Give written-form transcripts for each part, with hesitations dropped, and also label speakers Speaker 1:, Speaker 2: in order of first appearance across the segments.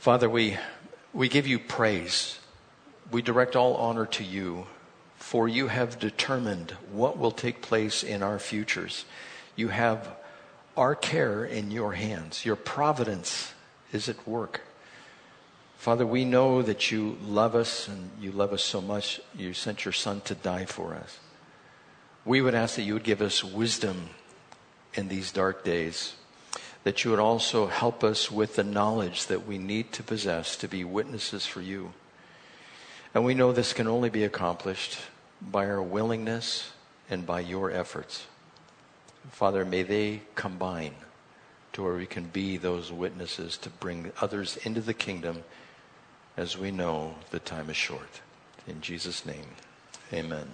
Speaker 1: Father, we give you praise. We direct all honor to you, for you have determined what will take place in our futures. You have our care in your hands. Your providence is at work. Father, we know that you love us, and you love us so much, you sent your Son to die for us. We would ask that you would give us wisdom in these dark days, that you would also help us with the knowledge that we need to possess to be witnesses for you. And we know this can only be accomplished by our willingness and by your efforts. Father, may they combine to where we can be those witnesses to bring others into the kingdom, as we know the time is short. In Jesus' name, amen.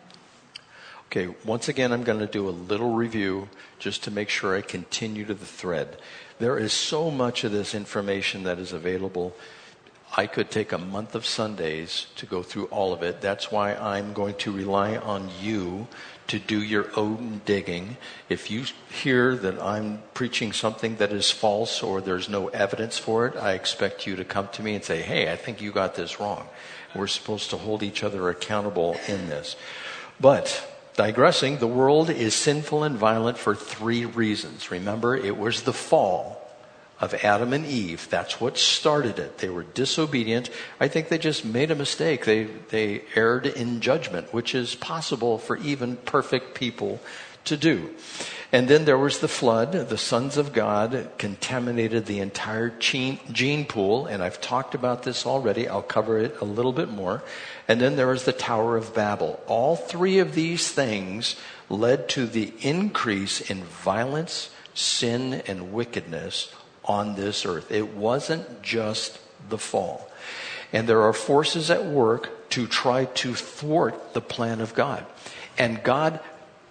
Speaker 1: Okay, once again, I'm going to do a little review just to make sure I continue to the thread. There is so much of this information that is available. I could take a month of Sundays to go through all of it. That's why I'm going to rely on you to do your own digging. If you hear that I'm preaching something that is false or there's no evidence for it, I expect you to come to me and say, hey, I think you got this wrong. We're supposed to hold each other accountable in this. But digressing, the world is sinful and violent for 3 reasons. Remember, it was the fall of Adam and Eve. That's what started it. They were disobedient. I think they just made a mistake. They erred in judgment, which is possible for even perfect people to do. And then there was the flood. The sons of God contaminated the entire gene pool, and I've talked about this already. I'll cover it a little bit more. And then there was the Tower of Babel. All 3 of these things led to the increase in violence, sin, and wickedness on this earth. It wasn't just the fall. And there are forces at work to try to thwart the plan of God. And God,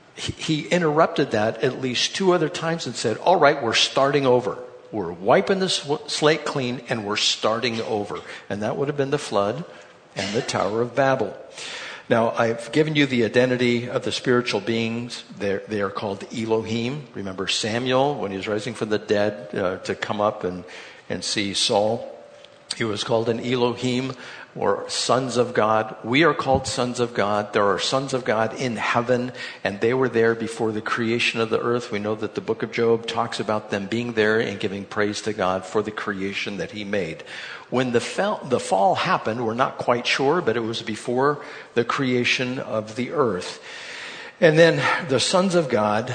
Speaker 1: he interrupted that at least 2 other times and said, all right, we're starting over. We're wiping the slate clean and we're starting over. And that would have been the flood and the Tower of Babel. Now, I've given you the identity of the spiritual beings. They are called Elohim. Remember Samuel, when he was rising from the dead to come up and see Saul? He was called an Elohim, or sons of God. We are called sons of God. There are sons of God in heaven, and they were there before the creation of the earth. We know that the book of Job talks about them being there and giving praise to God for the creation that he made. When the fall happened, we're not quite sure, but it was before the creation of the earth. And then the sons of God,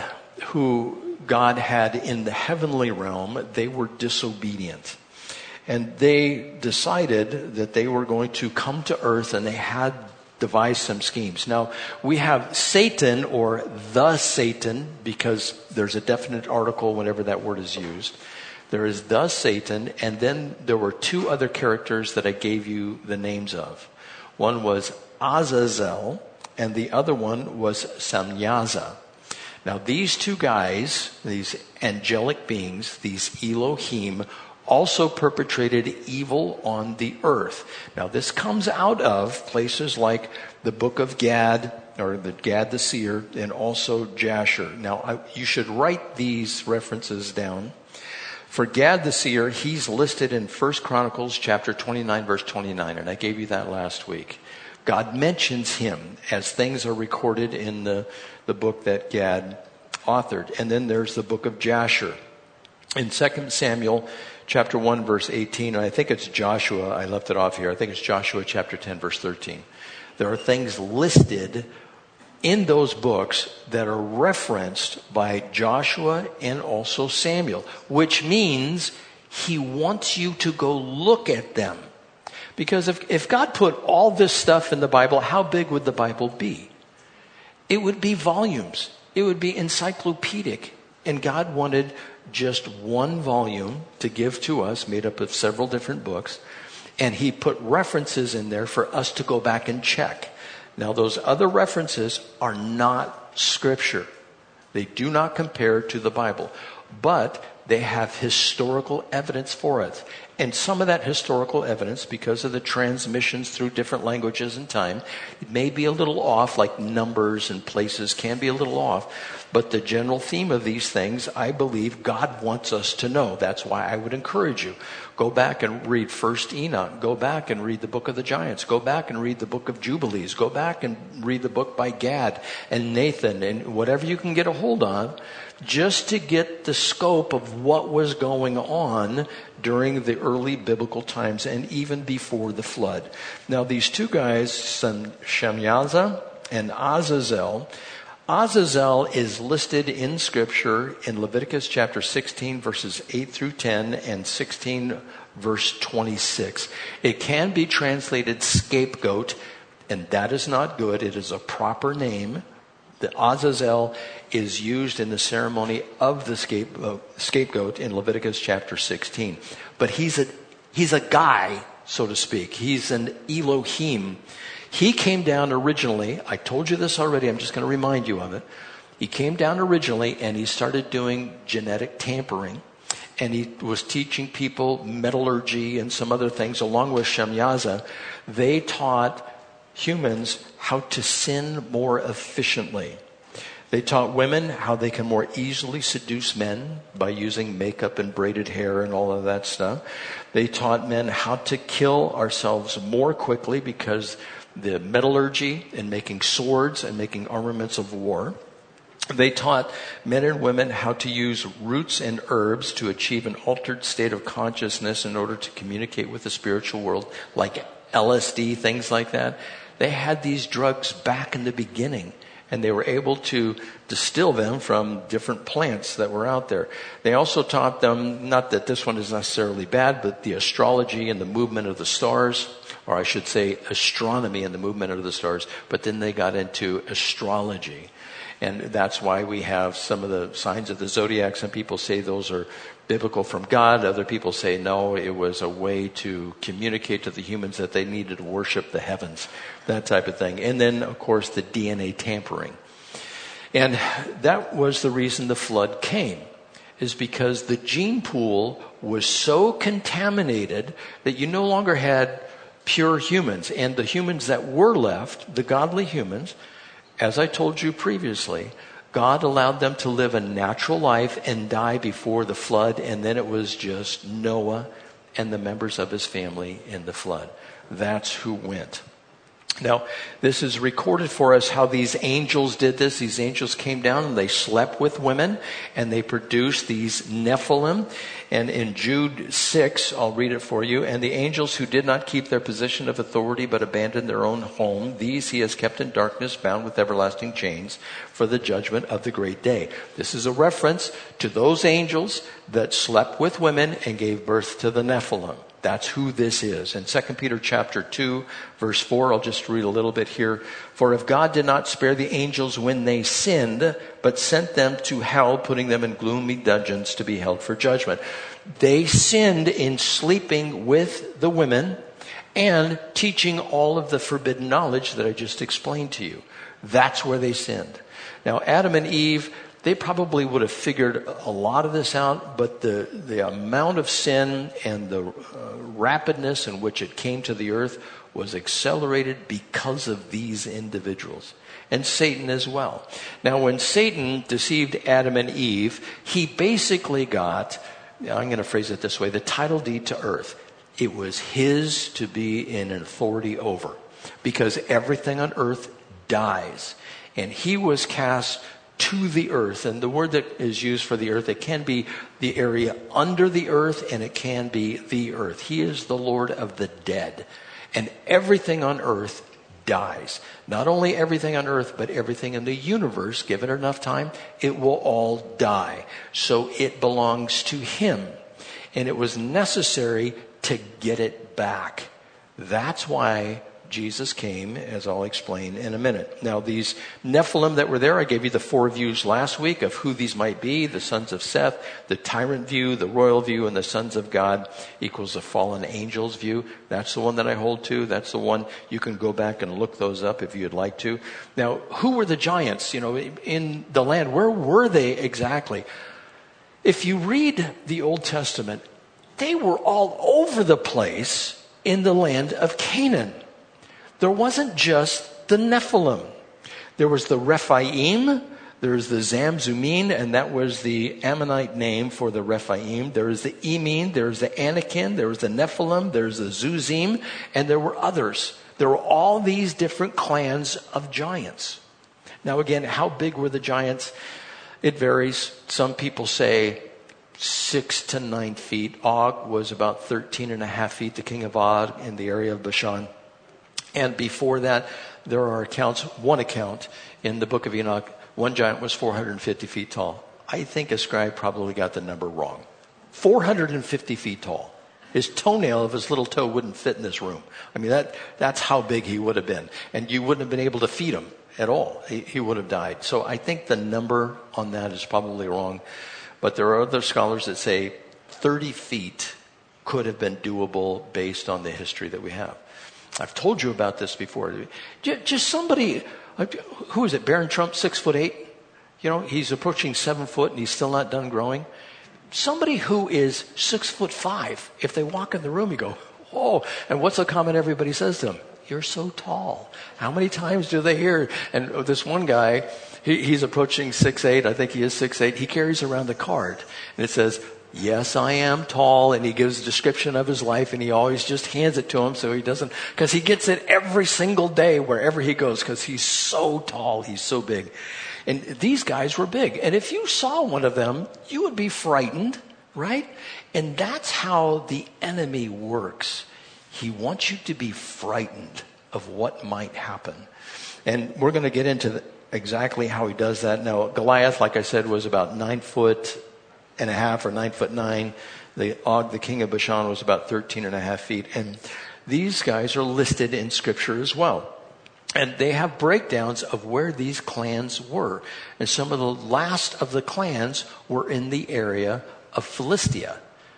Speaker 1: who God had in the heavenly realm, they were disobedient. And they decided that they were going to come to earth, and they had devised some schemes. Now, we have Satan, or the Satan, because there's a definite article whenever that word is used. There is the Satan, and then there were 2 other characters that I gave you the names of. One was Azazel, and the other one was Samyaza. Now, these 2 guys, these angelic beings, these Elohim, also perpetrated evil on the earth. Now, this comes out of places like the book of Gad, or the Gad the seer, and also Jasher. Now, you should write these references down. For Gad the seer, he's listed in 1 Chronicles chapter 29, verse 29, and I gave you that last week. God mentions him as things are recorded in the book that Gad authored. And then there's the book of Jasher. In 2 Samuel chapter 1, verse 18, and I think it's Joshua, I left it off here, I think it's Joshua chapter 10, verse 13. There are things listed in those books that are referenced by Joshua and also Samuel, which means he wants you to go look at them. Because if God put all this stuff in the Bible, how big would the Bible be? It would be volumes. It would be encyclopedic. And God wanted just one volume to give to us, made up of several different books. And he put references in there for us to go back and check. Now, those other references are not scripture. They do not compare to the Bible. But They have historical evidence for it. And some of that historical evidence, because of the transmissions through different languages and time, it may be a little off, like numbers and places can be a little off. But the general theme of these things, I believe God wants us to know. That's why I would encourage you. Go back and read 1st Enoch. Go back and read the book of the Giants. Go back and read the book of Jubilees. Go back and read the book by Gad and Nathan and whatever you can get a hold on, just to get the scope of what was going on during the early biblical times and even before the flood. Now, these two guys, Shamyaza and Azazel, Azazel is listed in Scripture in Leviticus chapter 16, verses 8 through 10, and 16, verse 26. It can be translated scapegoat, and that is not good. It is a proper name. The Azazel is used in the ceremony of the scapegoat in Leviticus chapter 16. But he's a guy, so to speak. He's an Elohim. He came down originally. I told you this already. I'm just going to remind you of it. He came down originally and he started doing genetic tampering. And he was teaching people metallurgy and some other things along with Shamyaza. They taught humans how to sin more efficiently. They taught women how they can more easily seduce men by using makeup and braided hair and all of that stuff. They taught men how to kill ourselves more quickly because the metallurgy and making swords and making armaments of war. They taught men and women how to use roots and herbs to achieve an altered state of consciousness in order to communicate with the spiritual world, like LSD, things like that. They had these drugs back in the beginning, and they were able to distill them from different plants that were out there. They also taught them, not that this one is necessarily bad, but the astrology and the movement of the stars, or I should say astronomy and the movement of the stars, but then they got into astrology. And that's why we have some of the signs of the zodiac. Some people say those are biblical from God. Other people say, no, it was a way to communicate to the humans that they needed to worship the heavens, that type of thing. And then, of course, the DNA tampering. And that was the reason the flood came, is because the gene pool was so contaminated that you no longer had pure humans. And the humans that were left, the godly humans, as I told you previously, God allowed them to live a natural life and die before the flood, and then it was just Noah and the members of his family in the flood. That's who went. Now, this is recorded for us how these angels did this. These angels came down and they slept with women and they produced these Nephilim. And in Jude 6, I'll read it for you. And the angels who did not keep their position of authority but abandoned their own home, these he has kept in darkness, bound with everlasting chains for the judgment of the great day. This is a reference to those angels that slept with women and gave birth to the Nephilim. That's who this is. In 2 Peter chapter 2, verse 4, I'll just read a little bit here. For if God did not spare the angels when they sinned, but sent them to hell, putting them in gloomy dungeons to be held for judgment. They sinned in sleeping with the women and teaching all of the forbidden knowledge that I just explained to you. That's where they sinned. Now, Adam and Eve, they probably would have figured a lot of this out, but the amount of sin and the rapidness in which it came to the earth was accelerated because of these individuals. And Satan as well. Now, when Satan deceived Adam and Eve, he basically got, I'm going to phrase it this way, the title deed to earth. It was his to be in an authority over, because everything on earth dies. And he was cast to the earth. And the word that is used for the earth, it can be the area under the earth and it can be the earth. He is the Lord of the dead. And everything on earth dies. Not only everything on earth, but everything in the universe, given enough time, it will all die. So it belongs to him. And it was necessary to get it back. That's why Jesus came, as I'll explain in a minute. Now, these Nephilim that were there, I gave you the 4 views last week of who these might be. The sons of Seth, the tyrant view, the royal view, and the sons of God equals the fallen angels view. That's the one that I hold to. That's the one. You can go back and look those up if you'd like to. Now, who were the giants, in the land? Where were they exactly? If you read the Old Testament, they were all over the place in the land of Canaan. There wasn't just the Nephilim. There was the Rephaim, there was the Zamzummim, and that was the Ammonite name for the Rephaim. There was the Emim, there was the Anakim, there was the Nephilim, there was the Zuzim, and there were others. There were all these different clans of giants. Now again, how big were the giants? It varies. Some people say 6 to 9 feet. Og was about 13 and a half feet, the king of Og in the area of Bashan. And before that, there are accounts, one account in the book of Enoch, one giant was 450 feet tall. I think a scribe probably got the number wrong. 450 feet tall. His toenail of his little toe wouldn't fit in this room. I mean, that's how big he would have been. And you wouldn't have been able to feed him at all. He would have died. So I think the number on that is probably wrong. But there are other scholars that say 30 feet could have been doable based on the history that we have. I've told you about this before. Just somebody, who is it? Barron Trump, 6'8". You know, he's approaching 7 foot and he's still not done growing. Somebody who is 6'5", if they walk in the room, you go, whoa. And what's the comment everybody says to them? You're so tall. How many times do they hear? And this one guy, he's approaching 6'8". I think he is 6'8". He carries around a card and it says, yes, I am tall. And he gives a description of his life and he always just hands it to him so he doesn't, because he gets it every single day wherever he goes because he's so tall. He's so big. And these guys were big. And if you saw one of them, you would be frightened, right? And that's how the enemy works. He wants you to be frightened of what might happen. And we're going to get into exactly how he does that. Now, Goliath, like I said, was about 9 foot and a half or 9'9". The Og, the king of Bashan, was about 13 and a half feet. And these guys are listed in Scripture as well. And they have breakdowns of where these clans were. And some of the last of the clans were in the area of Philistia.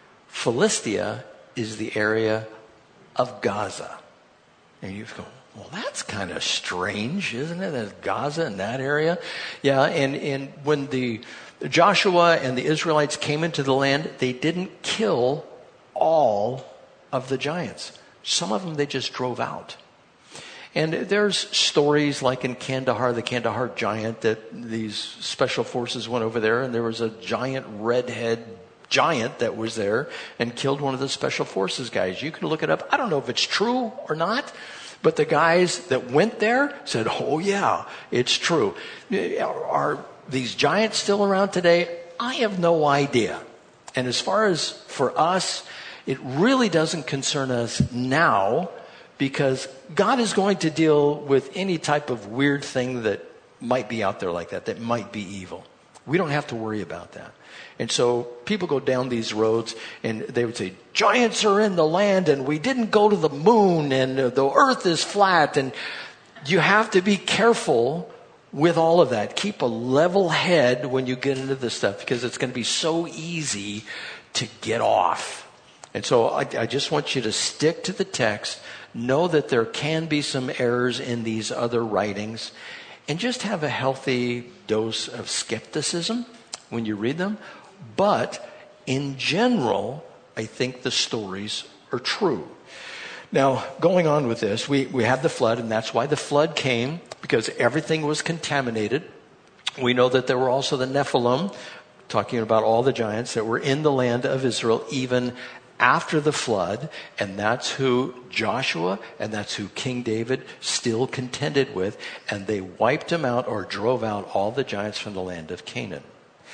Speaker 1: Philistia is the area of Gaza. And you go, well, that's kind of strange, isn't it? That Gaza in that area. Yeah, and when the Joshua and the Israelites came into the land, they didn't kill all of the giants. Some of them they just drove out. And there's stories like in Kandahar, the Kandahar giant, that these special forces went over there and there was a giant redhead giant that was there and killed one of the special forces guys. You can look it up. I don't know if it's true or not, but the guys that went there said, oh yeah, it's true. Are these giants still around today? I have no idea. And as far as for us, it really doesn't concern us now, because God is going to deal with any type of weird thing that might be out there like that might be evil. We don't have to worry about that. And so people go down these roads and they would say, giants are in the land and we didn't go to the moon and the earth is flat. And you have to be careful with all of that. Keep a level head when you get into this stuff, because it's going to be so easy to get off. And so I just want you to stick to the text. Know that there can be some errors in these other writings, and just have a healthy dose of skepticism when you read them. But in general, I think the stories are true. Now, going on with this, we had the flood, and that's why the flood came, because everything was contaminated. We know that there were also the Nephilim, talking about all the giants that were in the land of Israel even after the flood, and that's who Joshua and that's who King David still contended with, and they wiped them out or drove out all the giants from the land of Canaan.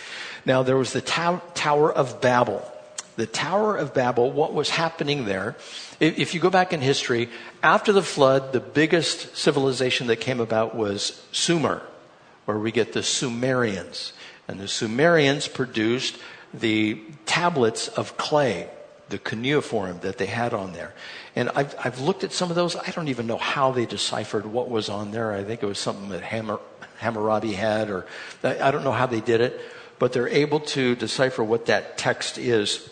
Speaker 1: Now there was the Tower of Babel. The Tower of Babel, what was happening there, if you go back in history, after the flood, the biggest civilization that came about was Sumer, where we get the Sumerians. And the Sumerians produced the tablets of clay, the cuneiform that they had on there. And I've looked at some of those. I don't even know how they deciphered what was on there. I think it was something that Hammurabi had, or I don't know how they did it. But they're able to decipher what that text is.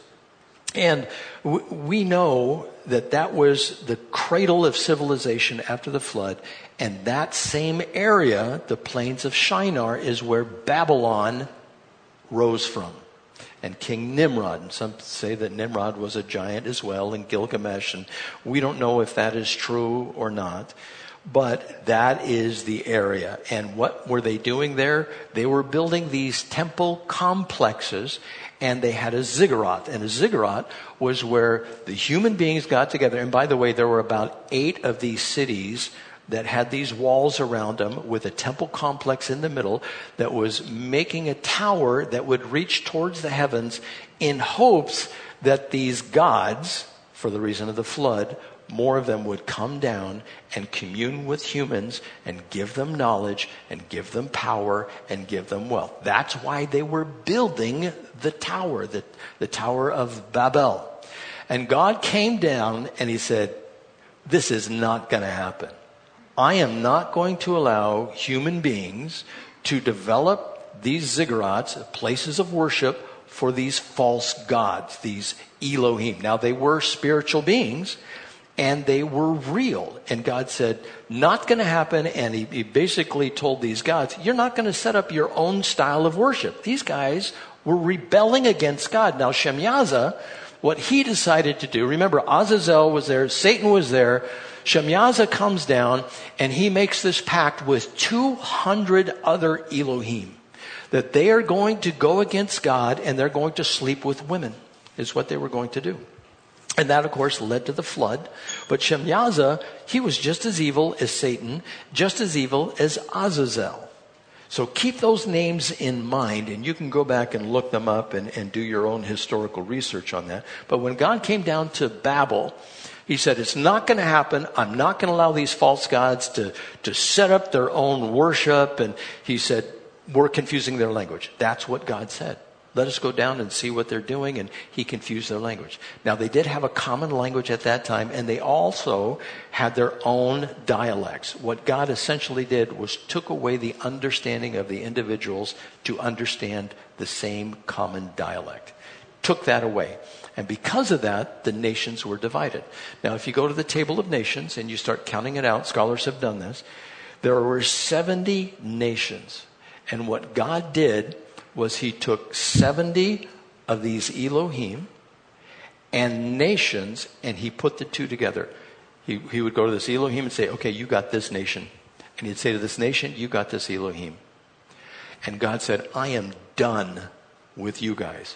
Speaker 1: And we know that that was the cradle of civilization after the flood. And that same area, the plains of Shinar, is where Babylon rose from. And King Nimrod, and some say that Nimrod was a giant as well, and Gilgamesh, and we don't know if that is true or not. But that is the area. And what were they doing there? They were building these temple complexes, and they had a ziggurat. And a ziggurat was where the human beings got together. And by the way, there were about 8 of these cities that had these walls around them with a temple complex in the middle that was making a tower that would reach towards the heavens in hopes that these gods, for the reason of the flood, more of them would come down and commune with humans and give them knowledge and give them power and give them wealth. That's why they were building the tower, the Tower of Babel. And God came down and he said, this is not going to happen. I am not going to allow human beings to develop these ziggurats, places of worship, for these false gods, these Elohim. Now, they were spiritual beings, and they were real. And God said, not going to happen. And he basically told these gods, you're not going to set up your own style of worship. These guys were rebelling against God. Now, Shemyaza, what he decided to do, remember, Azazel was there, Satan was there. Shemyaza comes down and he makes this pact with 200 other Elohim that they are going to go against God and they're going to sleep with women, is what they were going to do. And that, of course, led to the flood. But Shemyaza, he was just as evil as Satan, just as evil as Azazel. So keep those names in mind, and you can go back and look them up and do your own historical research on that. But when God came down to Babel, he said, it's not going to happen. I'm not going to allow these false gods to set up their own worship. And he said, we're confusing their language. That's what God said. Let us go down and see what they're doing. And he confused their language. Now, they did have a common language at that time, and they also had their own dialects. What God essentially did was took away the understanding of the individuals to understand the same common dialect. Took that away. And because of that, the nations were divided. Now, if you go to the Table of Nations and you start counting it out, scholars have done this, there were 70 nations. And what God did was he took 70 of these Elohim and nations, and he put the two together. He would go to this Elohim and say, okay, you got this nation. And he'd say to this nation, you got this Elohim. And God said, I am done with you guys.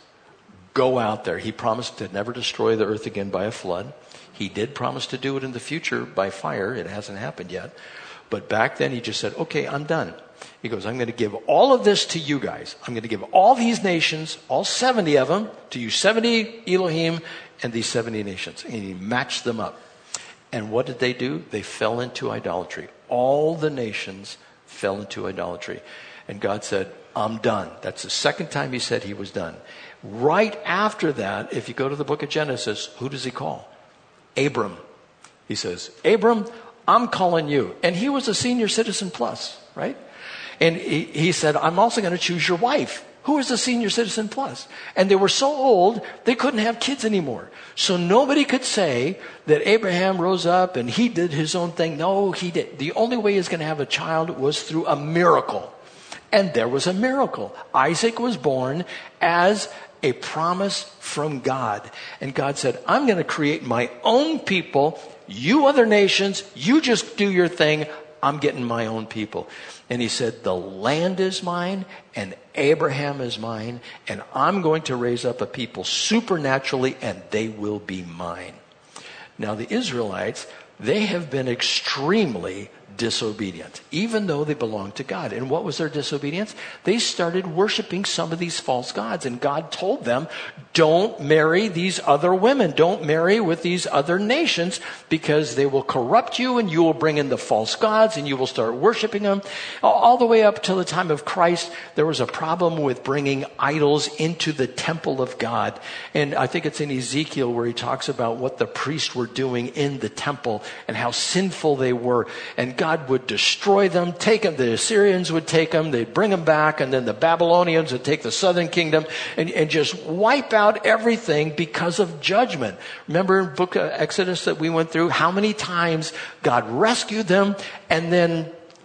Speaker 1: Go out there. He promised to never destroy the earth again by a flood. He did promise to do it in the future by fire. It hasn't happened yet. But back then he just said, okay, I'm done. He goes, I'm going to give all of this to you guys. I'm going to give all these nations, all 70 of them, to you 70 Elohim and these 70 nations. And he matched them up. And what did they do? They fell into idolatry. All the nations fell into idolatry. And God said, I'm done. That's the second time he said he was done. Right after that, if you go to the book of Genesis, who does he call? Abram. He says, Abram, I'm calling you. And he was a senior citizen plus, right? And he said, I'm also going to choose your wife, who is a senior citizen plus. And they were so old, they couldn't have kids anymore. So nobody could say that Abraham rose up and he did his own thing. No, he did. The only way he was going to have a child was through a miracle. And there was a miracle. Isaac was born as a promise from God. And God said, I'm going to create my own people. You other nations, you just do your thing. I'm getting my own people. And he said, the land is mine and Abraham is mine. And I'm going to raise up a people supernaturally and they will be mine. Now the Israelites, they have been extremely disobedient, even though they belonged to God. And what was their disobedience? They started worshiping some of these false gods. And God told them, don't marry these other women. Don't marry with these other nations because they will corrupt you and you will bring in the false gods and you will start worshiping them. All the way up till the time of Christ, there was a problem with bringing idols into the temple of God. And I think it's in Ezekiel where he talks about what the priests were doing in the temple and how sinful they were. And God would destroy them, take them. The Assyrians would take them. They'd bring them back. And then the Babylonians would take the southern kingdom and just wipe out everything because of judgment. Remember in book of Exodus that we went through? How many times God rescued them and then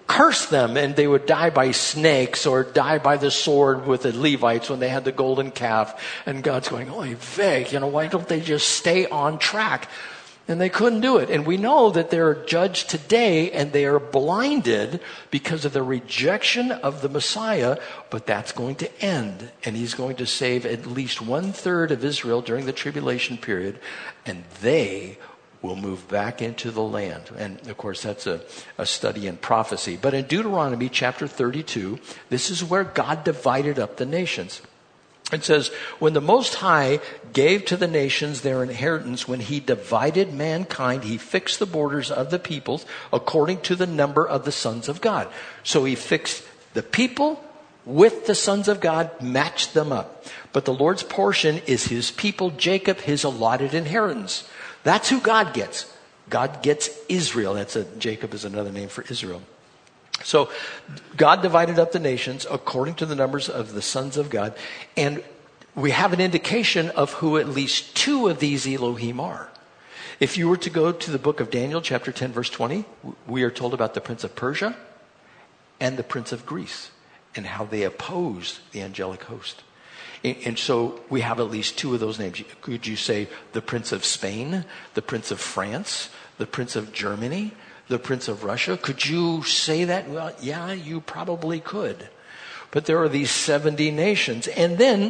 Speaker 1: curse them and they would die by snakes or die by the sword with the Levites when they had the golden calf. And God's going, oy vey, why don't they just stay on track? And they couldn't do it. And we know that they're judged today and they are blinded because of the rejection of the Messiah. But that's going to end. And he's going to save at least 1/3 of Israel during the tribulation period. And they will move back into the land. And of course, that's a study in prophecy. But in Deuteronomy chapter 32, this is where God divided up the nations. It says, when the Most High gave to the nations their inheritance, when he divided mankind, he fixed the borders of the peoples according to the number of the sons of God. So he fixed the people with the sons of God, matched them up. But the Lord's portion is his people, Jacob, his allotted inheritance. That's who God gets. God gets Israel. Jacob is another name for Israel. So God divided up the nations according to the numbers of the sons of God. And we have an indication of who at least 2 of these Elohim are. If you were to go to the book of Daniel, chapter 10, verse 20, we are told about the prince of Persia and the prince of Greece and how they opposed the angelic host. And so we have at least 2 of those names. Could you say the prince of Spain, the prince of France, the prince of Germany, the prince of Russia? Could you say that? Well, yeah, you probably could. But there are these 70 nations. And then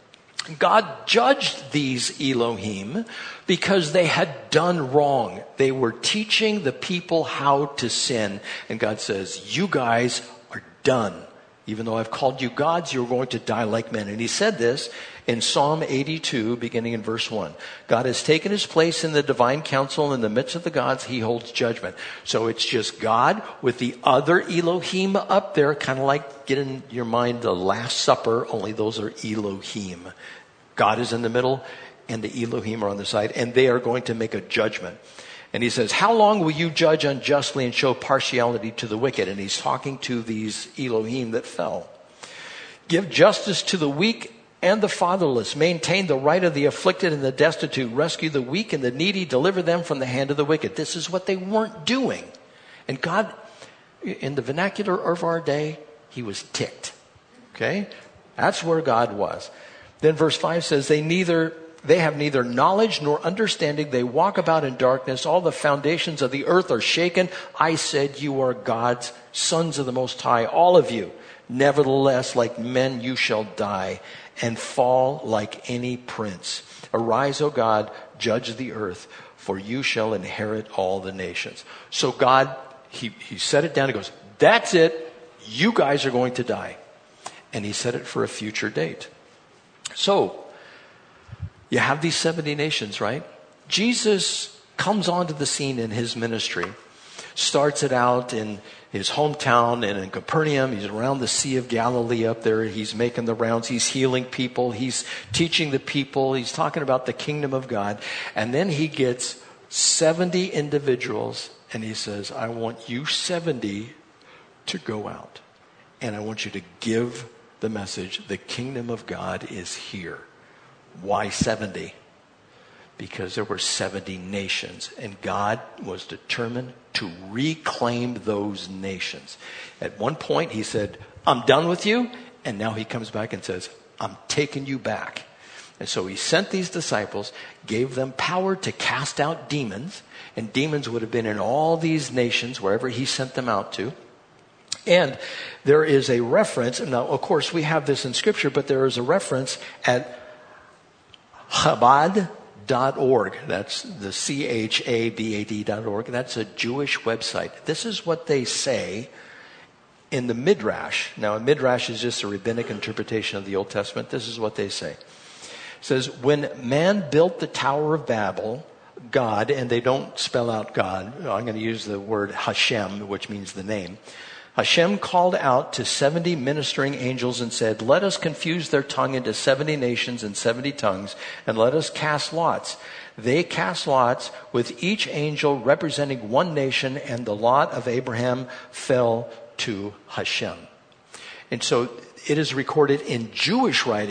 Speaker 1: God judged these Elohim because they had done wrong. They were teaching the people how to sin. And God says, you guys are done. Even though I've called you gods, you're going to die like men. And he said this in Psalm 82, beginning in verse 1. God has taken his place in the divine council. In the midst of the gods, he holds judgment. So it's just God with the other Elohim up there, kind of like get in your mind the Last Supper, only those are Elohim. God is in the middle and the Elohim are on the side, and they are going to make a judgment. And he says, how long will you judge unjustly and show partiality to the wicked? And he's talking to these Elohim that fell. Give justice to the weak and the fatherless. Maintain the right of the afflicted and the destitute. Rescue the weak and the needy. Deliver them from the hand of the wicked. This is what they weren't doing. And God, in the vernacular of our day, he was ticked. Okay? That's where God was. Then verse 5 says, They have neither knowledge nor understanding. They walk about in darkness. All the foundations of the earth are shaken. I said, you are God's sons of the Most High, all of you. Nevertheless, like men, you shall die and fall like any prince. Arise, O God, judge the earth, for you shall inherit all the nations. So God, he set it down. He goes, that's it. You guys are going to die. And he set it for a future date. So, you have these 70 nations, right? Jesus comes onto the scene in his ministry. Starts it out in his hometown and in Capernaum. He's around the Sea of Galilee up there. He's making the rounds. He's healing people. He's teaching the people. He's talking about the kingdom of God. And then he gets 70 individuals and he says, I want you 70 to go out. And I want you to give the message, the kingdom of God is here. Why 70? Because there were 70 nations, and God was determined to reclaim those nations. At one point, he said, I'm done with you. And now he comes back and says, I'm taking you back. And so he sent these disciples, gave them power to cast out demons. And demons would have been in all these nations, wherever he sent them out to. And there is a reference, and now, of course, we have this in Scripture, but there is a reference at Chabad.org. That's the CHABAD.org. That's a Jewish website. This is what they say in the Midrash. Now, a Midrash is just a rabbinic interpretation of the Old Testament. This is what they say. It says, when man built the Tower of Babel, God, and they don't spell out God. I'm going to use the word Hashem, which means the name. Hashem called out to 70 ministering angels and said, let us confuse their tongue into 70 nations and 70 tongues, and let us cast lots. They cast lots with each angel representing one nation, and the lot of Abraham fell to Hashem. And so it is recorded in Jewish writings,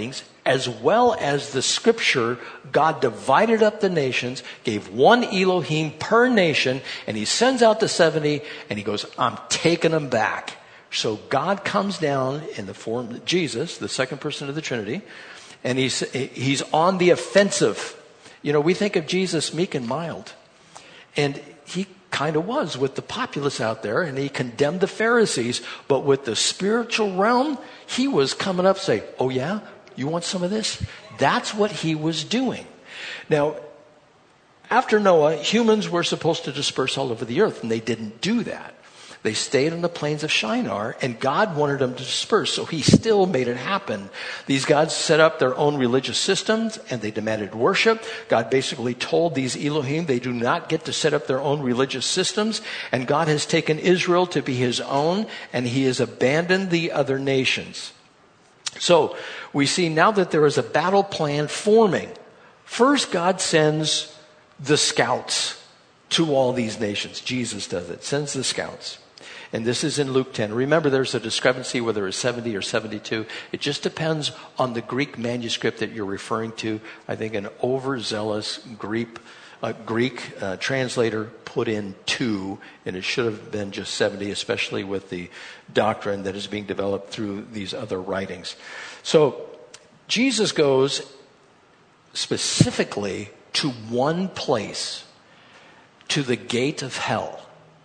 Speaker 1: as well as the scripture, God divided up the nations, gave one Elohim per nation, and he sends out the 70, and he goes, I'm taking them back. So God comes down in the form of Jesus, the second person of the Trinity, and he's on the offensive. You know, we think of Jesus meek and mild, and he kind of was with the populace out there, and he condemned the Pharisees, but with the spiritual realm, he was coming up saying, oh yeah, you want some of this? That's what he was doing. Now, after Noah, humans were supposed to disperse all over the earth, and they didn't do that. They stayed on the plains of Shinar, and God wanted them to disperse, so he still made it happen. These gods set up their own religious systems, and they demanded worship. God basically told these Elohim they do not get to set up their own religious systems, and God has taken Israel to be his own, and he has abandoned the other nations. So we see now that there is a battle plan forming. First, God sends the scouts to all these nations. Jesus does it, sends the scouts. And this is in Luke 10. Remember, there's a discrepancy whether it's 70 or 72. It just depends on the Greek manuscript that you're referring to. I think an overzealous Greek translator put in 2, and it should have been just 70, especially with the doctrine that is being developed through these other writings. So Jesus goes specifically to one place, to the gate of hell.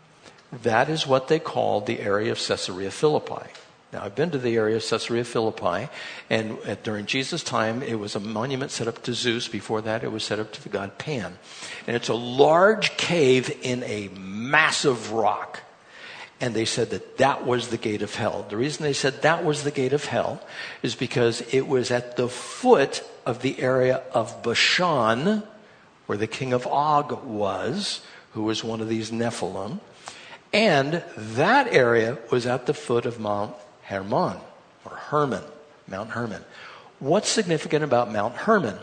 Speaker 1: That is what they call the area of Caesarea Philippi. Now, I've been to the area of Caesarea Philippi, and during Jesus' time, it was a monument set up to Zeus. Before that, it was set up to the god Pan. And it's a large cave in a massive rock. And they said that that was the gate of hell. The reason they said that was the gate of hell is because it was at the foot of the area of Bashan, where the king of Og was, who was one of these Nephilim. And that area was at the foot of Mount Hermon, or Hermon, Mount Hermon. What's significant about Mount Hermon?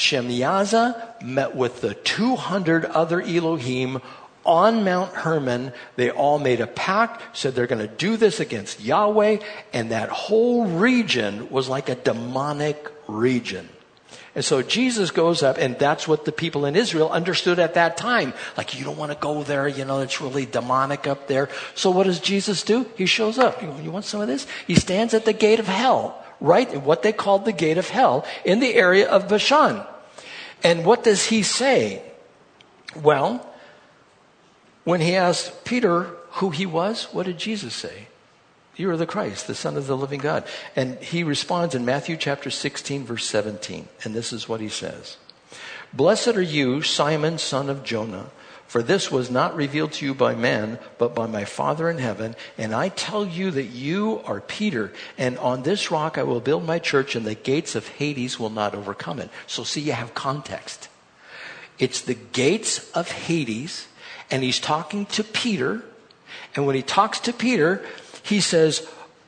Speaker 1: Shemyaza met with the 200 other Elohim on Mount Hermon. They all made a pact, said they're going to do this against Yahweh, and that whole region was like a demonic region. And so Jesus goes up, and that's what the people in Israel understood at that time. Like, you don't want to go there, you know, it's really demonic up there. So what does Jesus do? He shows up. You want some of this? He stands at the gate of hell, right? What they called the gate of hell in the area of Bashan. And what does he say? Well, when he asked Peter who he was, what did Jesus say? You are the Christ, the Son of the living God. And he responds in Matthew chapter 16, verse 17. And this is what he says. Blessed are you, Simon, son of Jonah, for this was not revealed to you by man, but by my Father in heaven. And I tell you that you are Peter, and on this rock I will build my church, and the gates of Hades will not overcome it. So see, you have context. It's the gates of Hades, and he's talking to Peter. And when he talks to Peter, he says,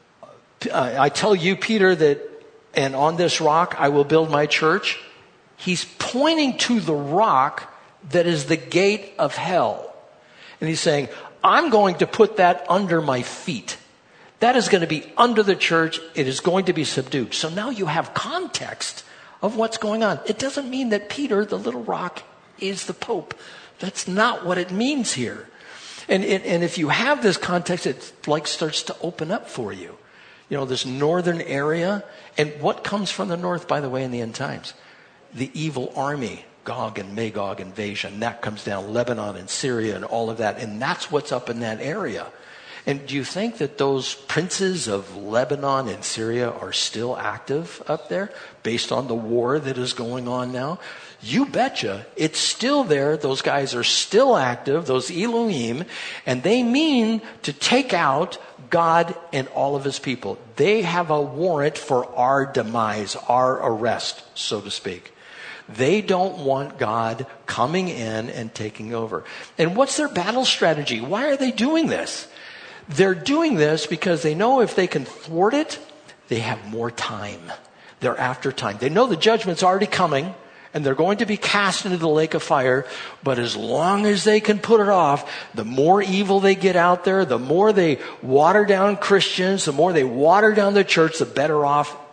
Speaker 1: I tell you, Peter, that, and on this rock I will build my church. He's pointing to the rock that is the gate of hell. And he's saying, I'm going to put that under my feet. That is going to be under the church. It is going to be subdued. So now you have context of what's going on. It doesn't mean that Peter, the little rock, is the Pope. That's not what it means here. And if you have this context, it like starts to open up for you. You know, this northern area. And what comes from the north, by the way, in the end times? The evil army, Gog and Magog invasion. That comes down, Lebanon and Syria and all of that. And that's what's up in that area. And do you think that those princes of Lebanon and Syria are still active up there based on the war that is going on now? You betcha. It's still there. Those guys are still active, those Elohim, and they mean to take out God and all of his people. They have a warrant for our demise, our arrest, so to speak. They don't want God coming in and taking over. And what's their battle strategy? Why are they doing this? They're doing this because they know if they can thwart it, they have more time. They're after time. They know the judgment's already coming, and they're going to be cast into the lake of fire. But as long as they can put it off, the more evil they get out there, the more they water down Christians, the more they water down the church, the better off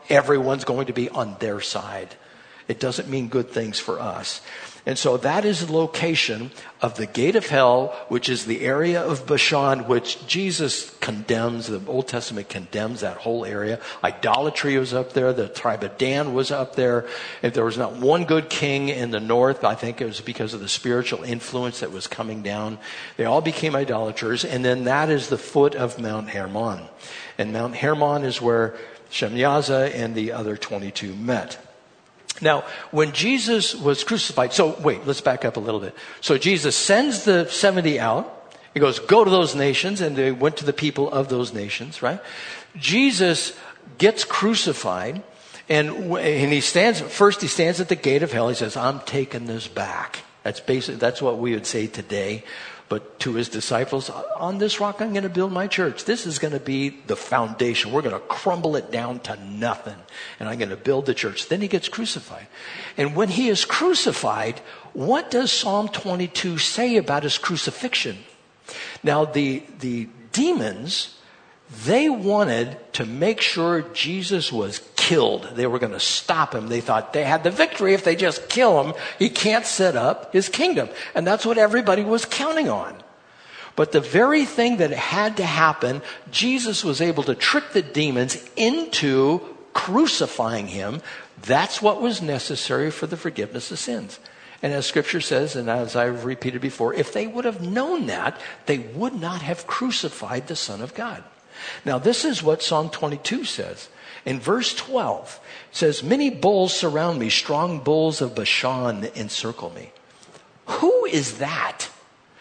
Speaker 1: everyone's going to be on their side. It doesn't mean good things for us. And so that is the location of the gate of hell, which is the area of Bashan, which Jesus condemns. The Old Testament condemns that whole area. Idolatry was up there. The tribe of Dan was up there. If there was not one good king in the north, I think it was because of the spiritual influence that was coming down. They all became idolaters. And then that is the foot of Mount Hermon. And Mount Hermon is where Shemyaza and the other 22 met. Now, when Jesus was crucified, so wait, let's back up a little bit. So Jesus sends the 70 out. He goes, go to those nations, and they went to the people of those nations, right? Jesus gets crucified, and he stands at the gate of hell. He says, I'm taking this back. That's what we would say today. But to his disciples, on this rock I'm going to build my church. This is going to be the foundation. We're going to crumble it down to nothing. And I'm going to build the church. Then he gets crucified. And when he is crucified, what does Psalm 22 say about his crucifixion? Now, the demons, they wanted to make sure Jesus was killed. They were going to stop him. They thought they had the victory if they just kill him. He can't set up his kingdom. And that's what everybody was counting on. But the very thing that had to happen, Jesus was able to trick the demons into crucifying him. That's what was necessary for the forgiveness of sins. And as Scripture says, and as I've repeated before, if they would have known that, they would not have crucified the Son of God. Now, this is what Psalm 22 says. In verse 12, it says, many bulls surround me, strong bulls of Bashan encircle me. Who is that?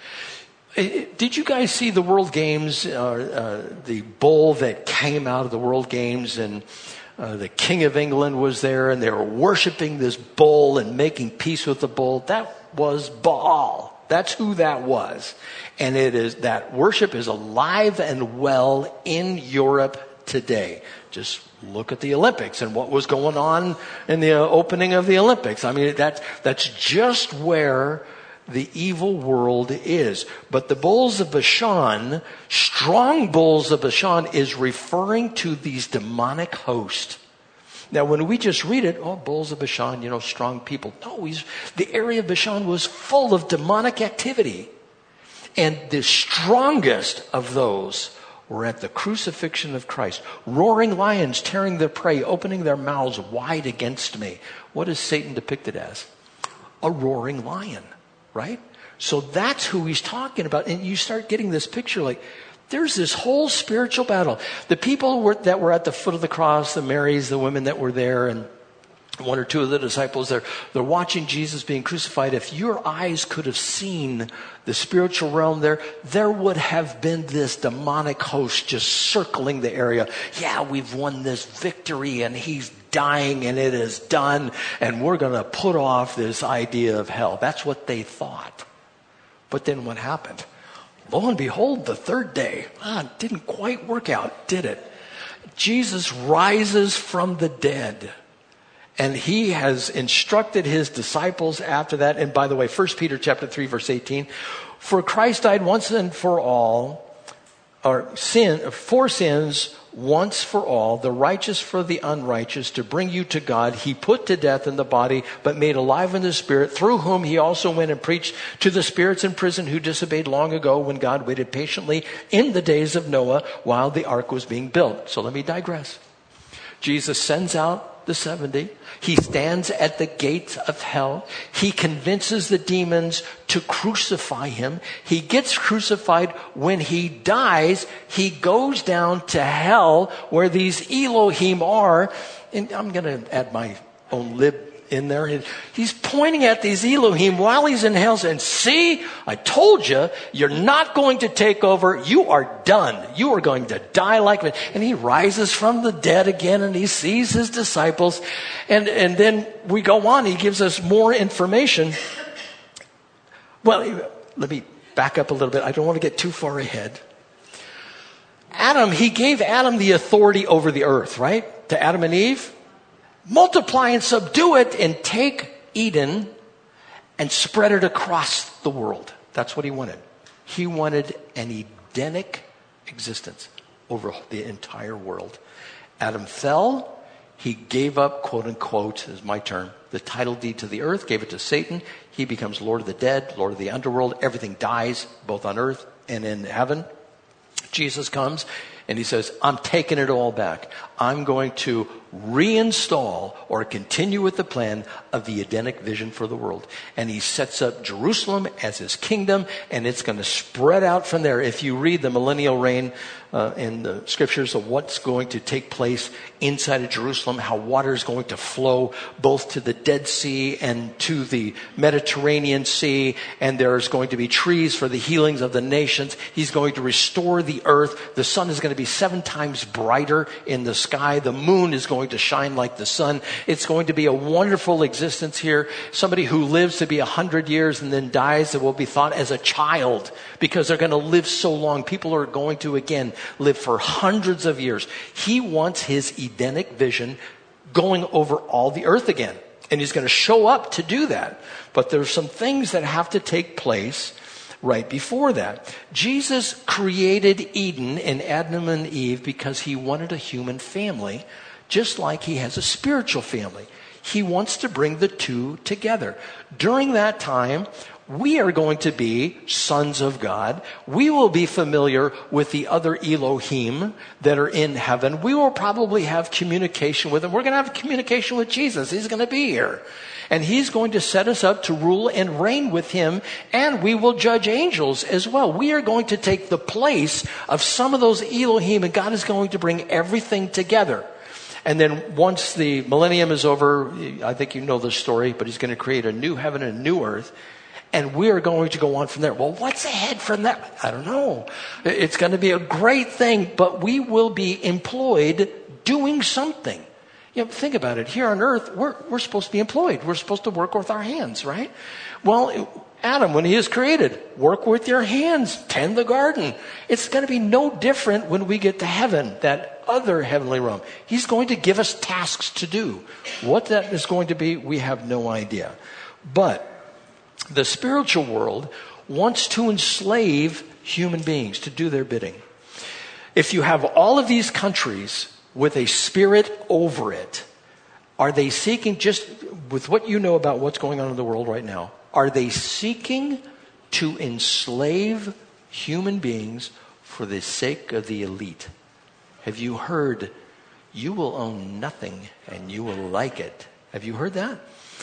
Speaker 1: Did you guys see the World Games, the bull that came out of the World Games, and the King of England was there, and they were worshiping this bull and making peace with the bull? That was Baal. That's who that was. And that worship is alive and well in Europe today. Just look at the Olympics and what was going on in the opening of the Olympics. I mean, that's just where the evil world is. But the bulls of Bashan, strong bulls of Bashan, is referring to these demonic hosts. Now, when we just read it, bulls of Bashan, strong people. No, the area of Bashan was full of demonic activity. And the strongest of those were at the crucifixion of Christ. Roaring lions tearing their prey, opening their mouths wide against me. What is Satan depicted as? A roaring lion, right? So that's who he's talking about. And you start getting this picture like, there's this whole spiritual battle. The people that were at the foot of the cross, the Marys, the women that were there, and one or two of the disciples, they're watching Jesus being crucified. If your eyes could have seen the spiritual realm there would have been this demonic host just circling the area. Yeah, we've won this victory and he's dying and it is done. And we're going to put off this idea of hell. That's what they thought. But then what happened? Lo and behold, the third day. It didn't quite work out, did it? Jesus rises from the dead. And he has instructed his disciples after that. And by the way, 1 Peter chapter 3, verse 18. For Christ died once and for all, for sins once for all, the righteous for the unrighteous, to bring you to God. He put to death in the body, but made alive in the spirit, through whom he also went and preached to the spirits in prison who disobeyed long ago, when God waited patiently in the days of Noah while the ark was being built. So let me digress. Jesus sends out the 70. He stands at the gates of hell. He convinces the demons to crucify him. He gets crucified. When he dies, he goes down to hell where these Elohim are. And I'm going to add my own lib in there. He's pointing at these Elohim while he's in hell and see, I told you, you're not going to take over. You are done. You are going to die like me. And he rises from the dead again and he sees his disciples. And then we go on. He gives us more information. Well, let me back up a little bit. I don't want to get too far ahead. He gave Adam the authority over the earth, right? To Adam and Eve. Multiply and subdue it and take Eden and spread it across the world. That's what he wanted. He wanted an Edenic existence over the entire world. Adam fell. He gave up, quote unquote, is my term, the title deed to the earth, gave it to Satan. He becomes Lord of the dead, Lord of the underworld. Everything dies, both on earth and in heaven. Jesus comes and he says, I'm taking it all back. I'm going to reinstall or continue with the plan of the Edenic vision for the world. And he sets up Jerusalem as his kingdom, and it's going to spread out from there. If you read the millennial reign in the scriptures of what's going to take place inside of Jerusalem, how water is going to flow both to the Dead Sea and to the Mediterranean Sea, and there's going to be trees for the healings of the nations. He's going to restore the earth. The sun is going to be 7 times brighter in the sky. The moon is going to shine like the sun. It's going to be a wonderful existence here. Somebody who lives to be 100 years and then dies, it will be thought as a child because they're going to live so long. People are going to, again, live for hundreds of years. He wants his Edenic vision going over all the earth again. And he's going to show up to do that. But there's some things that have to take place right before that. Jesus created Eden and Adam and Eve because he wanted a human family, just like he has a spiritual family. He wants to bring the two together. During that time, we are going to be sons of God. We will be familiar with the other Elohim that are in heaven. We will probably have communication with them. We're going to have communication with Jesus. He's going to be here. And he's going to set us up to rule and reign with him, and we will judge angels as well. We are going to take the place of some of those Elohim, and God is going to bring everything together. And then once the millennium is over, I think you know the story, but he's going to create a new heaven and a new earth. And we are going to go on from there. Well, what's ahead from that? I don't know. It's going to be a great thing, but we will be employed doing something. You know, think about it. Here on earth, we're supposed to be employed. We're supposed to work with our hands, right? Well, Adam, when he is created, work with your hands, tend the garden. It's going to be no different when we get to heaven, that other heavenly realm. He's going to give us tasks to do. What that is going to be, we have no idea. But the spiritual world wants to enslave human beings to do their bidding. If you have all of these countries with a spirit over it, are they seeking, just with what you know about what's going on in the world right now, are they seeking to enslave human beings for the sake of the elite? Have you heard, you will own nothing and you will like it? Have you heard that?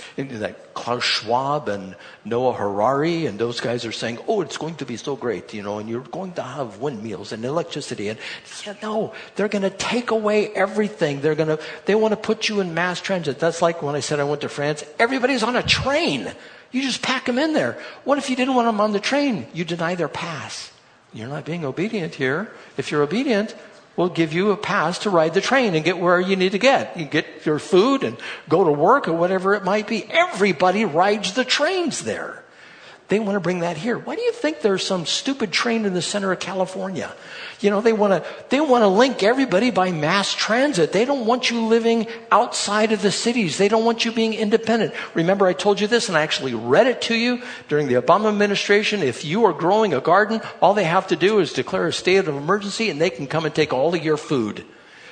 Speaker 1: That Klaus Schwab and Noah Harari and those guys are saying, oh, it's going to be so great, and you're going to have windmills and electricity. And no, they're going to take away everything. They want to put you in mass transit. That's like when I said I went to France. Everybody's on a train. You just pack them in there. What if you didn't want them on the train? You deny their pass. You're not being obedient here. If you're obedient, we'll give you a pass to ride the train and get where you need to get. You get your food and go to work or whatever it might be. Everybody rides the trains there. They want to bring that here. Why do you think there's some stupid train in the center of California? They want to link everybody by mass transit. They don't want you living outside of the cities. They don't want you being independent. Remember I told you this and I actually read it to you during the Obama administration. If you are growing a garden, all they have to do is declare a state of emergency and they can come and take all of your food.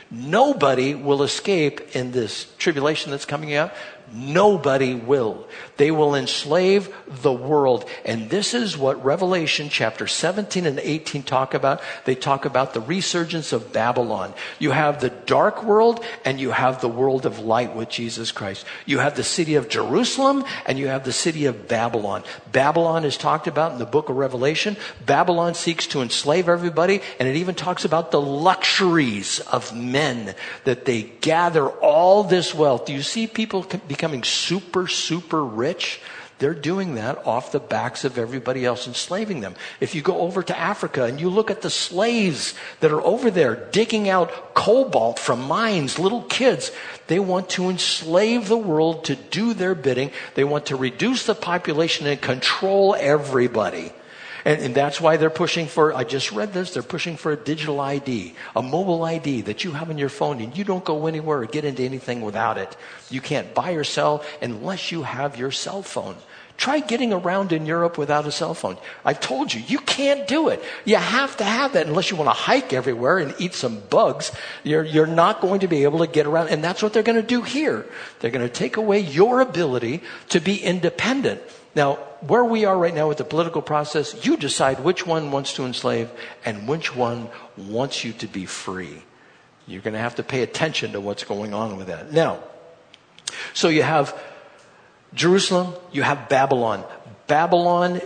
Speaker 1: Nobody will escape in this tribulation that's coming out. Nobody will. They will enslave the world. And this is what Revelation chapter 17 and 18 talk about. They talk about the resurgence of Babylon. You have the dark world and you have the world of light with Jesus Christ. You have the city of Jerusalem and you have the city of Babylon. Babylon is talked about in the book of Revelation. Babylon seeks to enslave everybody, and it even talks about the luxuries of men, that they gather all this wealth. Do you see people becoming super, super rich? They're doing that off the backs of everybody else, enslaving them. If you go over to Africa and you look at the slaves that are over there digging out cobalt from mines, little kids, they want to enslave the world to do their bidding. They want to reduce the population and control everybody. And that's why they're pushing for, I just read this, they're pushing for a digital ID, a mobile ID that you have on your phone, and you don't go anywhere or get into anything without it. You can't buy or sell unless you have your cell phone. Try getting around in Europe without a cell phone. I've told you, you can't do it. You have to have that unless you want to hike everywhere and eat some bugs. You're not going to be able to get around. And that's what they're going to do here. They're going to take away your ability to be independent. Now, where we are right now with the political process, you decide which one wants to enslave and which one wants you to be free. You're going to have to pay attention to what's going on with that. Now, so you have Jerusalem, you have Babylon. Babylon,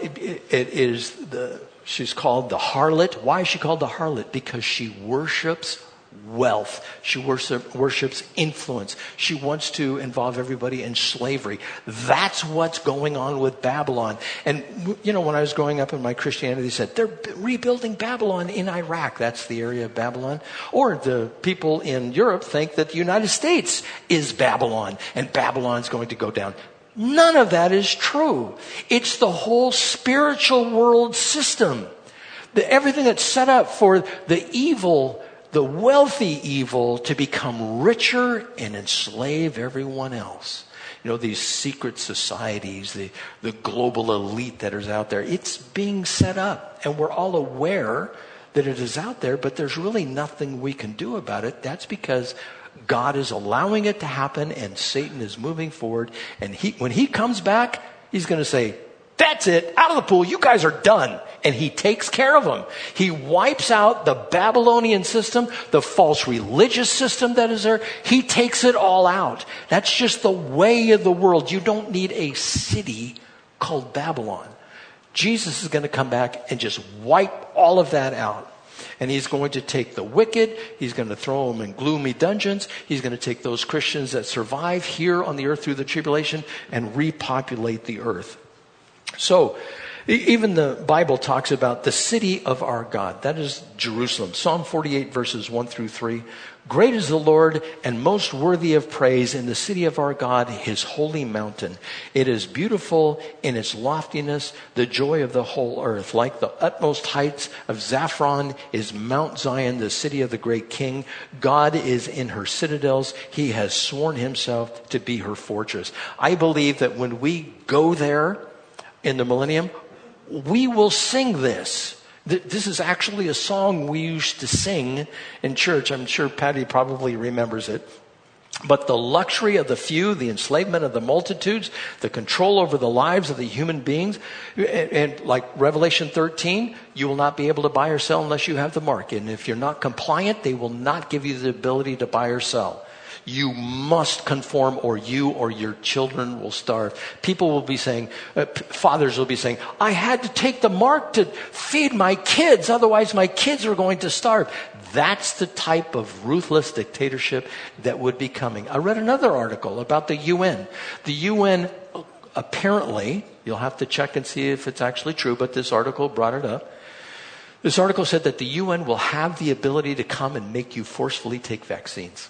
Speaker 1: she's called the harlot. Why is she called the harlot? Because she worships wealth. She worships influence. She wants to involve everybody in slavery. That's what's going on with Babylon. And, when I was growing up in my Christianity, they said, they're rebuilding Babylon in Iraq. That's the area of Babylon. Or the people in Europe think that the United States is Babylon, and Babylon's going to go down. None of that is true. It's the whole spiritual world system. Everything that's set up for the evil, the wealthy evil, to become richer and enslave everyone else. These secret societies, the global elite that is out there, it's being set up. And we're all aware that it is out there, but there's really nothing we can do about it. That's because God is allowing it to happen and Satan is moving forward. And when he comes back, he's going to say, that's it, out of the pool, you guys are done. And he takes care of them. He wipes out the Babylonian system, the false religious system that is there. He takes it all out. That's just the way of the world. You don't need a city called Babylon. Jesus is going to come back and just wipe all of that out. And he's going to take the wicked, he's going to throw them in gloomy dungeons, he's going to take those Christians that survive here on the earth through the tribulation and repopulate the earth. So, even the Bible talks about the city of our God. That is Jerusalem. Psalm 48 verses 1 through 3. Great is the Lord and most worthy of praise in the city of our God, his holy mountain. It is beautiful in its loftiness, the joy of the whole earth. Like the utmost heights of Zaphron is Mount Zion, the city of the great king. God is in her citadels. He has sworn himself to be her fortress. I believe that when we go there in the millennium, we will sing this. This is actually a song we used to sing in church. I'm sure Patty probably remembers it. But the luxury of the few, the enslavement of the multitudes, the control over the lives of the human beings, and like Revelation 13, you will not be able to buy or sell unless you have the mark. And if you're not compliant, they will not give you the ability to buy or sell. You must conform or you or your children will starve. People will be saying, fathers will be saying, I had to take the mark to feed my kids, otherwise my kids are going to starve. That's the type of ruthless dictatorship that would be coming. I read another article about the UN. The UN apparently, you'll have to check and see if it's actually true, but this article brought it up. This article said that the UN will have the ability to come and make you forcefully take vaccines.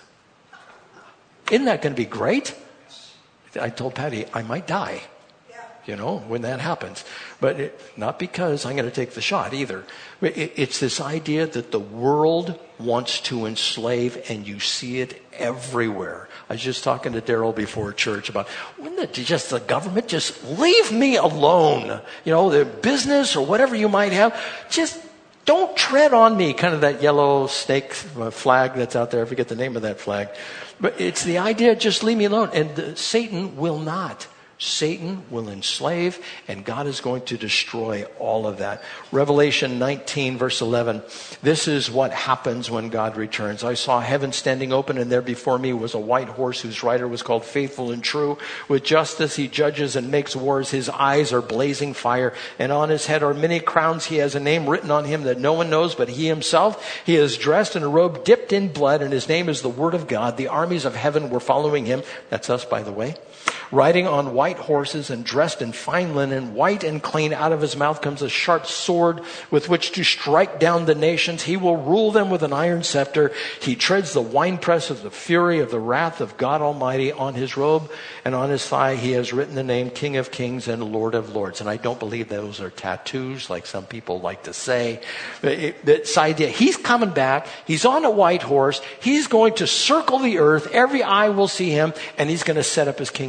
Speaker 1: Isn't that going to be great? I told Patty, I might die, when that happens. But not because I'm going to take the shot either. It's this idea that the world wants to enslave, and you see it everywhere. I was just talking to Daryl before church about, wouldn't the government just leave me alone? The business or whatever you might have, just don't tread on me. Kind of that yellow snake flag that's out there. I forget the name of that flag. But it's the idea, just leave me alone. And Satan will not. Satan will enslave, and God is going to destroy all of that. Revelation 19, verse 11. This is what happens when God returns. I saw heaven standing open, and there before me was a white horse whose rider was called Faithful and True. With justice he judges and makes wars. His eyes are blazing fire, and on his head are many crowns. He has a name written on him that no one knows but he himself. He is dressed in a robe dipped in blood, and his name is the Word of God. The armies of heaven were following him. That's us, by the way. Riding on white horses and dressed in fine linen, white and clean. Out of his mouth comes a sharp sword with which to strike down the nations. He will rule them with an iron scepter. He treads the winepress of the fury of the wrath of God Almighty. On his robe and on his thigh he has written the name King of Kings and Lord of Lords. And I don't believe those are tattoos like some people like to say. This idea, he's coming back. He's on a white horse. He's going to circle the earth. Every eye will see him, and he's going to set up his kingdom.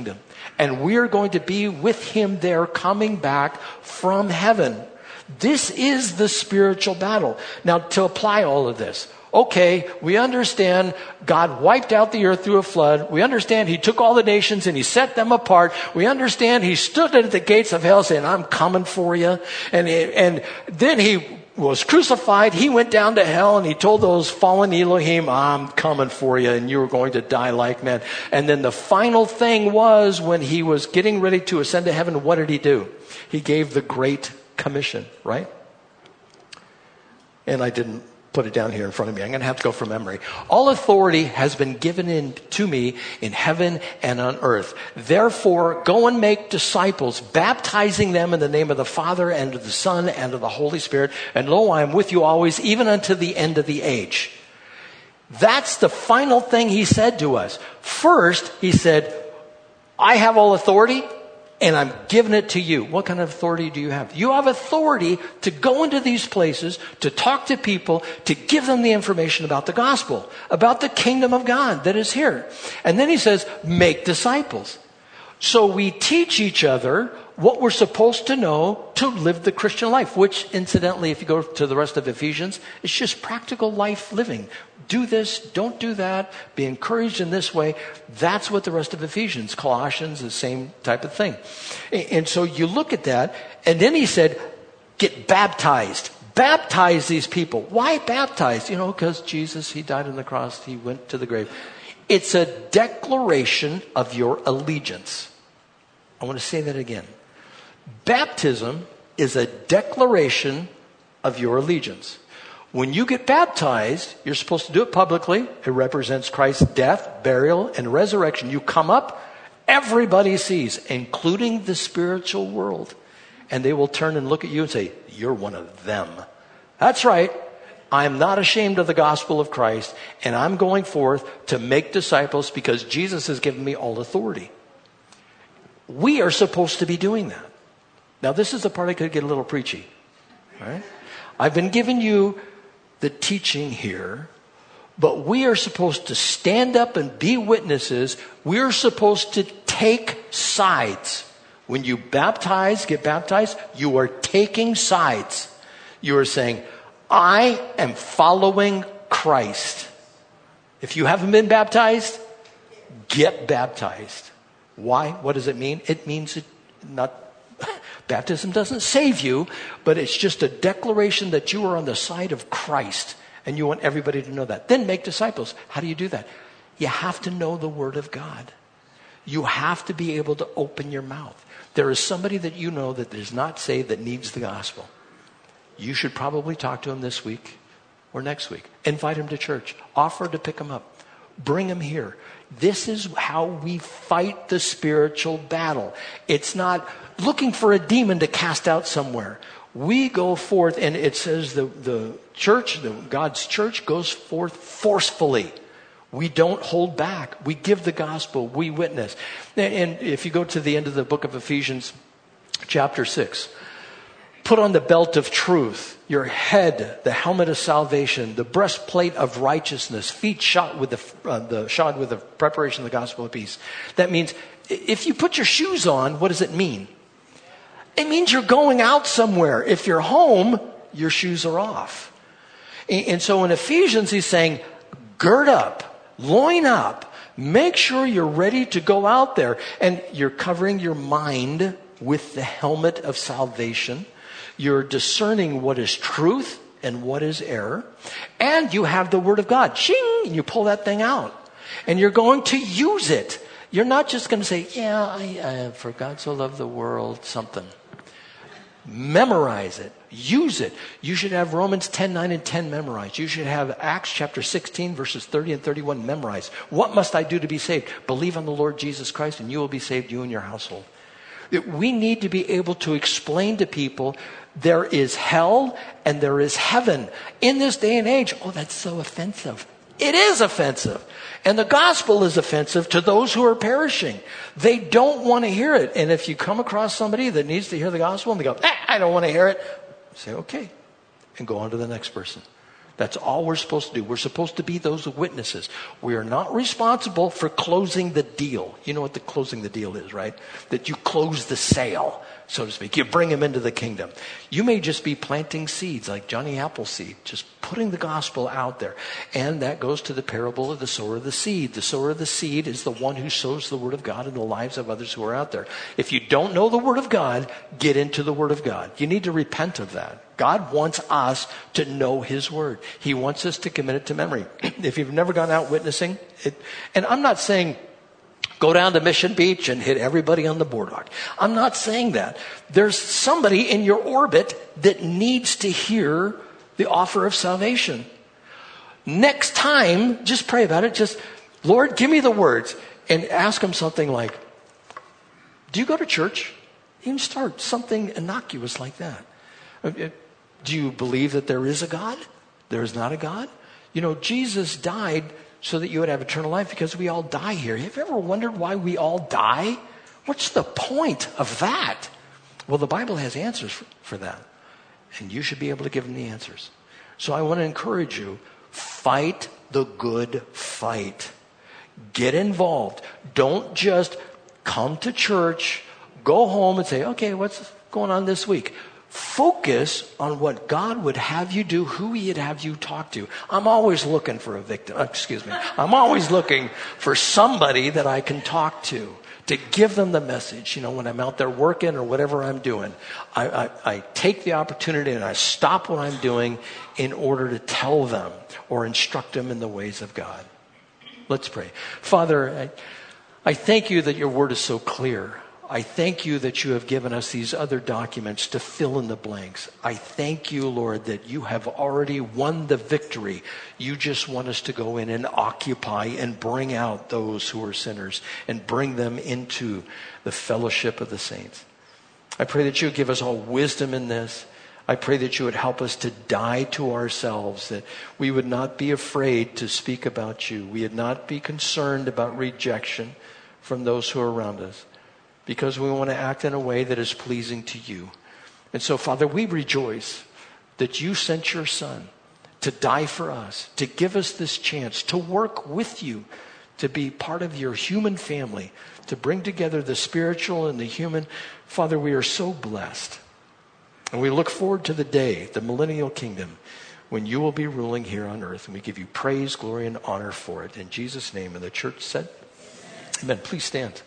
Speaker 1: And we are going to be with him there coming back from heaven. This is the spiritual battle. Now, to apply all of this, okay, we understand God wiped out the earth through a flood. We understand he took all the nations and he set them apart. We understand he stood at the gates of hell saying, I'm coming for you. And then he was crucified. He went down to hell and he told those fallen Elohim, I'm coming for you and you're going to die like men. And then the final thing was when he was getting ready to ascend to heaven, what did he do? He gave the Great Commission, right? And I didn't put it down here in front of me. I'm going to have to go from memory. All authority has been given to me in heaven and on earth. Therefore, go and make disciples, baptizing them in the name of the Father and of the Son and of the Holy Spirit. And lo, I am with you always, even unto the end of the age. That's the final thing he said to us. First, he said, I have all authority. And I'm giving it to you. What kind of authority do you have? You have authority to go into these places, to talk to people, to give them the information about the gospel, about the kingdom of God that is here. And then he says, make disciples. So we teach each other what we're supposed to know to live the Christian life, which incidentally, if you go to the rest of Ephesians, it's just practical life living. Do this, don't do that, be encouraged in this way. That's what the rest of Ephesians, Colossians, the same type of thing. And so you look at that, and then he said, get baptized. Baptize these people. Why baptize? Because Jesus, he died on the cross, he went to the grave. It's a declaration of your allegiance. I want to say that again. Baptism is a declaration of your allegiance. When you get baptized, you're supposed to do it publicly. It represents Christ's death, burial, and resurrection. You come up, everybody sees, including the spiritual world. And they will turn and look at you and say, you're one of them. That's right. I'm not ashamed of the gospel of Christ, and I'm going forth to make disciples because Jesus has given me all authority. We are supposed to be doing that. Now, this is the part I could get a little preachy. All right? I've been giving you the teaching here, but we are supposed to stand up and be witnesses. We're supposed to take sides. When you get baptized, you are taking sides. You are saying, I am following Christ. If you haven't been baptized, get baptized. Why? What does it mean? It means baptism doesn't save you, but it's just a declaration that you are on the side of Christ, and you want everybody to know that. Then make disciples. How do you do that? You have to know the Word of God. You have to be able to open your mouth. There is somebody that you know that is not saved that needs the gospel. You should probably talk to him this week or next week. Invite him to church. Offer to pick him up. Bring him here. This is how we fight the spiritual battle. It's not looking for a demon to cast out somewhere. We go forth, and it says the church, God's church goes forth forcefully. We don't hold back. We give the gospel. We witness. And if you go to the end of the book of Ephesians, chapter 6, put on the belt of truth, your head, the helmet of salvation, the breastplate of righteousness, feet shod with the preparation of the gospel of peace. That means if you put your shoes on, what does it mean? It means you're going out somewhere. If you're home, your shoes are off. And so in Ephesians, he's saying, gird up, loin up, make sure you're ready to go out there. And you're covering your mind with the helmet of salvation. You're discerning what is truth and what is error. And you have the Word of God. Shing! And you pull that thing out. And you're going to use it. You're not just going to say, I for God so loved the world, something. Memorize it. Use it. You should have Romans 10, 9, and 10 memorized. You should have Acts chapter 16, verses 30 and 31 memorized. What must I do to be saved? Believe on the Lord Jesus Christ, and you will be saved, you and your household. We need to be able to explain to people there is hell and there is heaven. In this day and age, that's so offensive. It is offensive. And the gospel is offensive to those who are perishing. They don't want to hear it. And if you come across somebody that needs to hear the gospel and they go, I don't want to hear it, say, okay, and go on to the next person. That's all we're supposed to do. We're supposed to be those witnesses. We are not responsible for closing the deal. You know what the closing the deal is, right? That you close the sale, so to speak. You bring them into the kingdom. You may just be planting seeds like Johnny Appleseed, just putting the gospel out there. And that goes to the parable of the sower of the seed. The sower of the seed is the one who sows the word of God in the lives of others who are out there. If you don't know the word of God, get into the word of God. You need to repent of that. God wants us to know his word. He wants us to commit it to memory. If you've never gone out witnessing, and I'm not saying go down to Mission Beach and hit everybody on the boardwalk. I'm not saying that. There's somebody in your orbit that needs to hear the offer of salvation. Next time, just pray about it. Just, Lord, give me the words. And ask him something like, do you go to church? Even start something innocuous like that. Do you believe that there is a God? There is not a God? You know, Jesus died so that you would have eternal life because we all die here. Have you ever wondered why we all die? What's the point of that? Well, the Bible has answers for that. And you should be able to give them the answers. So I want to encourage you, fight the good fight. Get involved. Don't just come to church, go home and say, okay, what's going on this week? Focus on what God would have you do, who he'd have you talk to. I'm always looking for a victim. I'm always looking for somebody that I can talk to give them the message. You know, when I'm out there working or whatever I'm doing, I take the opportunity and I stop what I'm doing in order to tell them or instruct them in the ways of God. Let's pray. Father, I thank you that your word is so clear. I thank you that you have given us these other documents to fill in the blanks. I thank you, Lord, that you have already won the victory. You just want us to go in and occupy and bring out those who are sinners and bring them into the fellowship of the saints. I pray that you would give us all wisdom in this. I pray that you would help us to die to ourselves, that we would not be afraid to speak about you. We would not be concerned about rejection from those who are around us, because we want to act in a way that is pleasing to you. And so, Father, we rejoice that you sent your Son to die for us, to give us this chance to work with you, to be part of your human family, to bring together the spiritual and the human. Father, we are so blessed. And we look forward to the day, the millennial kingdom, when you will be ruling here on earth. And we give you praise, glory, and honor for it. In Jesus' name. And the church said, Amen. Please stand.